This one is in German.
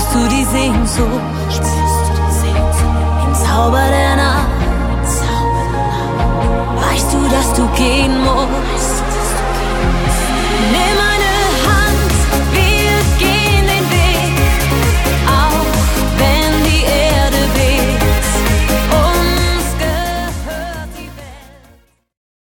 Spürst du die Sehnsucht? Im Zauber der Nacht. Weißt du, dass du gehen musst?